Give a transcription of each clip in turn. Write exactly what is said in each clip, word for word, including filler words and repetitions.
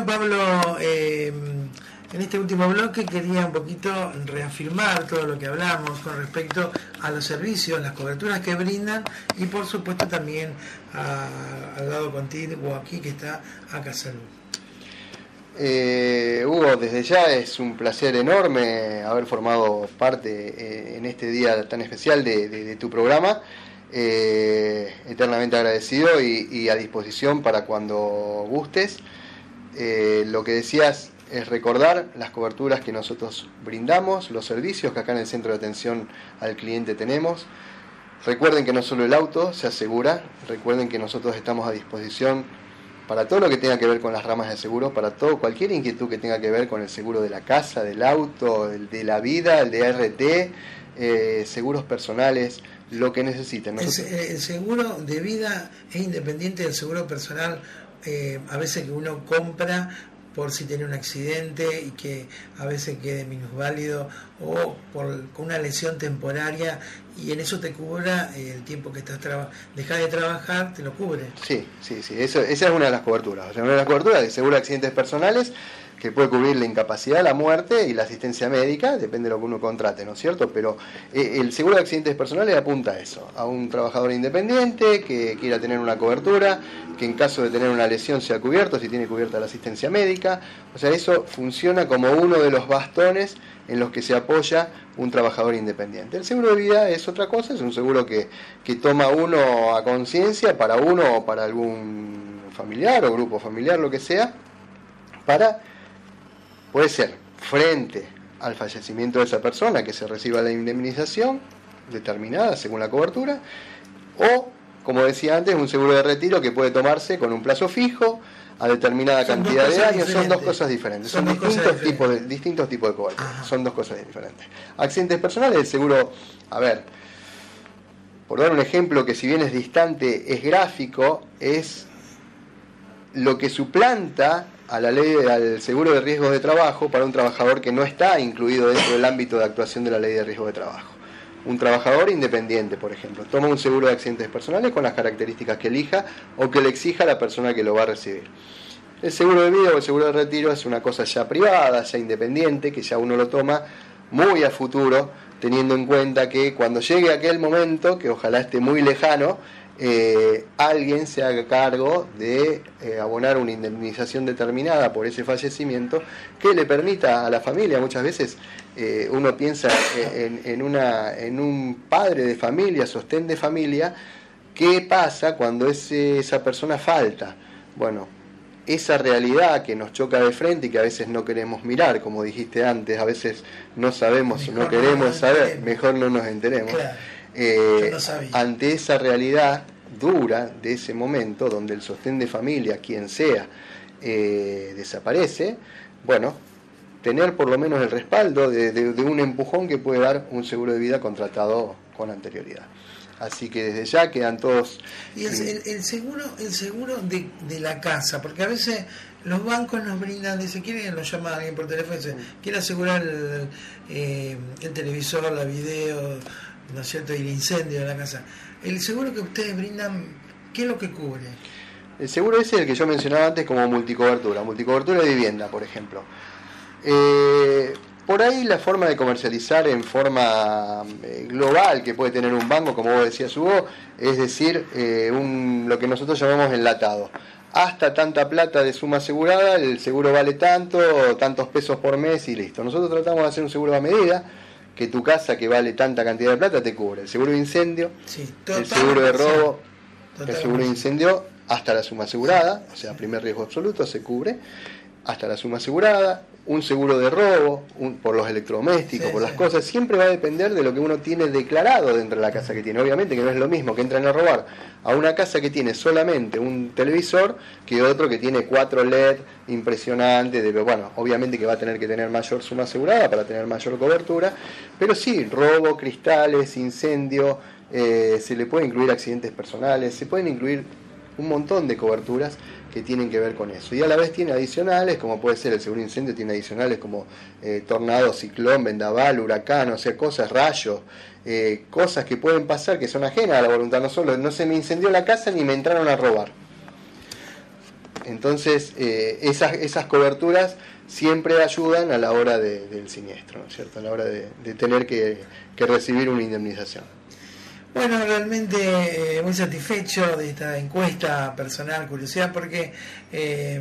Bueno, Pablo, eh, en este último bloque quería un poquito reafirmar todo lo que hablamos con respecto a los servicios, las coberturas que brindan y por supuesto también a, al lado contigo aquí que está Acá Salud. Eh, Hugo, desde ya es un placer enorme haber formado parte eh, en este día tan especial de, de, de tu programa. Eh, eternamente agradecido y, y a disposición para cuando gustes. Eh, lo que decías es recordar las coberturas que nosotros brindamos, los servicios que acá en el centro de atención al cliente tenemos. Recuerden que no solo el auto se asegura, recuerden que nosotros estamos a disposición para todo lo que tenga que ver con las ramas de seguro, para todo, cualquier inquietud que tenga que ver con el seguro de la casa, del auto, el de la vida, el de A R T, eh, seguros personales, lo que necesiten. Nosotros... El, el seguro de vida es independiente del seguro personal, eh, a veces que uno compra por si tiene un accidente y que a veces quede minusválido o por con una lesión temporaria y en eso te cubra eh, el tiempo que estás traba dejas de trabajar, te lo cubre. Sí, sí, sí, eso, esa es una de las coberturas. O sea, una de las coberturas de seguro de accidentes personales que puede cubrir la incapacidad, la muerte y la asistencia médica, depende de lo que uno contrate, ¿no es cierto? Pero eh, el seguro de accidentes personales apunta a eso, a un trabajador independiente que quiera tener una cobertura, que en caso de tener una lesión sea cubierto, si tiene cubierta la asistencia médica. O sea, eso funciona como uno de los bastones en los que se apoya un trabajador independiente. El seguro de vida es otra cosa, es un seguro que, que toma uno a conciencia para uno o para algún familiar o grupo familiar, lo que sea, para... Puede ser frente al fallecimiento de esa persona que se reciba la indemnización determinada según la cobertura, o, como decía antes, un seguro de retiro que puede tomarse con un plazo fijo a determinada son cantidad de años. Son dos cosas diferentes, son, son distintos, diferentes. Tipos de, distintos tipos de cobertura, Ajá. son dos cosas diferentes. Accidentes personales, el seguro, a ver, por dar un ejemplo que si bien es distante, es gráfico, es lo que suplanta a la ley, al seguro de riesgos de trabajo para un trabajador que no está incluido dentro del ámbito de actuación de la ley de riesgos de trabajo. Un trabajador independiente, por ejemplo, toma un seguro de accidentes personales con las características que elija o que le exija a la persona que lo va a recibir. El seguro de vida o el seguro de retiro es una cosa ya privada, ya independiente, que ya uno lo toma muy a futuro, teniendo en cuenta que cuando llegue aquel momento, que ojalá esté muy lejano, Eh, alguien se haga cargo de eh, abonar una indemnización determinada por ese fallecimiento que le permita a la familia. Muchas veces eh, uno piensa en, en, una, en un padre de familia, sostén de familia. ¿Qué pasa cuando ese, esa persona falta? Bueno, esa realidad que nos choca de frente y que a veces no queremos mirar, como dijiste antes, a veces no sabemos o no queremos saber, mejor no nos enteremos. Claro. Eh, no ante esa realidad dura de ese momento donde el sostén de familia, quien sea, eh, desaparece, bueno, tener por lo menos el respaldo de, de, de un empujón que puede dar un seguro de vida contratado con anterioridad. Así que desde ya quedan todos... Y el, el, el seguro el seguro de, de la casa, porque a veces los bancos nos brindan, dice, quieren, nos llama alguien por teléfono y dice, quiere asegurar el, eh, el televisor, la video, ¿no es cierto?, y el incendio de la casa. El seguro que ustedes brindan, ¿qué es lo que cubre? El seguro ese es el que yo mencionaba antes como multicobertura, multicobertura de vivienda, por ejemplo. Eh, por ahí la forma de comercializar en forma eh, global que puede tener un banco, como vos decías, Hugo, es decir, eh, un, lo que nosotros llamamos enlatado. Hasta tanta plata de suma asegurada, el seguro vale tanto, tantos pesos por mes y listo. Nosotros tratamos de hacer un seguro a medida, que tu casa que vale tanta cantidad de plata te cubre el seguro de incendio, sí, el seguro de robo, sí, el seguro de incendio hasta la suma asegurada, o sea, primer riesgo absoluto se cubre hasta la suma asegurada, un seguro de robo, un, por los electrodomésticos, sí, por las sí. cosas, siempre va a depender de lo que uno tiene declarado dentro de la casa que tiene. Obviamente que no es lo mismo que entran a robar a una casa que tiene solamente un televisor que otro que tiene cuatro L E D impresionantes, de, bueno, obviamente que va a tener que tener mayor suma asegurada para tener mayor cobertura, pero sí, robo, cristales, incendio, eh, se le puede incluir accidentes personales, se pueden incluir un montón de coberturas que tienen que ver con eso. Y a la vez tiene adicionales, como puede ser el seguro de incendio, tiene adicionales como eh, tornado, ciclón, vendaval, huracán, o sea, cosas, rayos, eh, cosas que pueden pasar que son ajenas a la voluntad. No solo, no se me incendió la casa ni me entraron a robar. Entonces, eh, esas, esas coberturas siempre ayudan a la hora de, del siniestro, ¿no es cierto? A la hora de, de tener que, que recibir una indemnización. Bueno, realmente eh, muy satisfecho de esta encuesta personal, curiosidad, porque eh,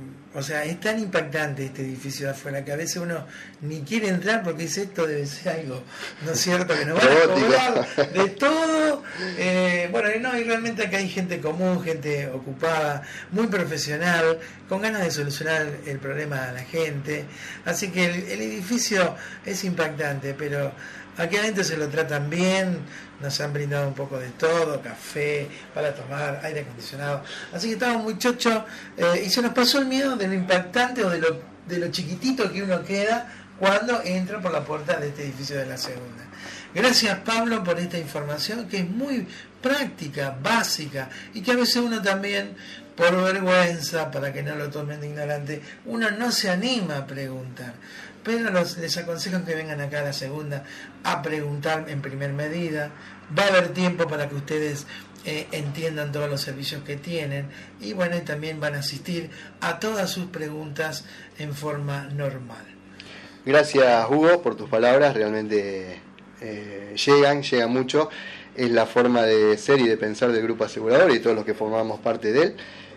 o sea, es tan impactante este edificio de afuera que a veces uno ni quiere entrar porque dice esto debe ser algo, ¿no es cierto? Que nos van a cobrar de todo. Eh, bueno, no, y realmente acá hay gente común, gente ocupada, muy profesional, con ganas de solucionar el problema a la gente. Así que el, el edificio es impactante, pero aquí adentro se lo tratan bien, nos han brindado un poco de todo, café para tomar, aire acondicionado. Así que estamos muy chochos eh, y se nos pasó el miedo de lo impactante o de lo, de lo chiquitito que uno queda cuando entra por la puerta de este edificio de la segunda. Gracias, Pablo, por esta información que es muy práctica, básica y que a veces uno también, por vergüenza, para que no lo tomen de ignorante, uno no se anima a preguntar. Pero los, les aconsejo que vengan acá a la segunda a preguntar en primer medida. Va a haber tiempo para que ustedes eh, entiendan todos los servicios que tienen y bueno, y también van a asistir a todas sus preguntas en forma normal. Gracias, Hugo, por tus palabras, realmente eh, llegan, llegan mucho. Es la forma de ser y de pensar del Grupo Asegurador y todos los que formamos parte de él.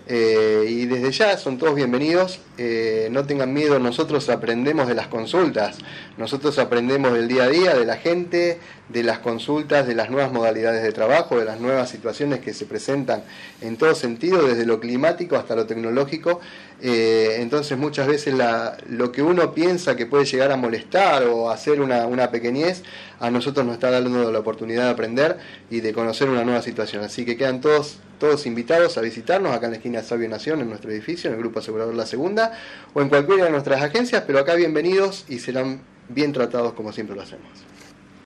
Eh, y desde ya son todos bienvenidos, eh, no tengan miedo, nosotros aprendemos de las consultas, nosotros aprendemos del día a día, de la gente, de las consultas, de las nuevas modalidades de trabajo, de las nuevas situaciones que se presentan en todo sentido, desde lo climático hasta lo tecnológico. Eh, entonces muchas veces la, lo que uno piensa que puede llegar a molestar o hacer una, una pequeñez, a nosotros nos está dando la oportunidad de aprender y de conocer una nueva situación. Así que quedan todos, todos invitados a visitarnos acá en la esquina de Sabio Nación, en nuestro edificio, en el Grupo Asegurador La Segunda, o en cualquiera de nuestras agencias, pero acá bienvenidos y serán bien tratados como siempre lo hacemos.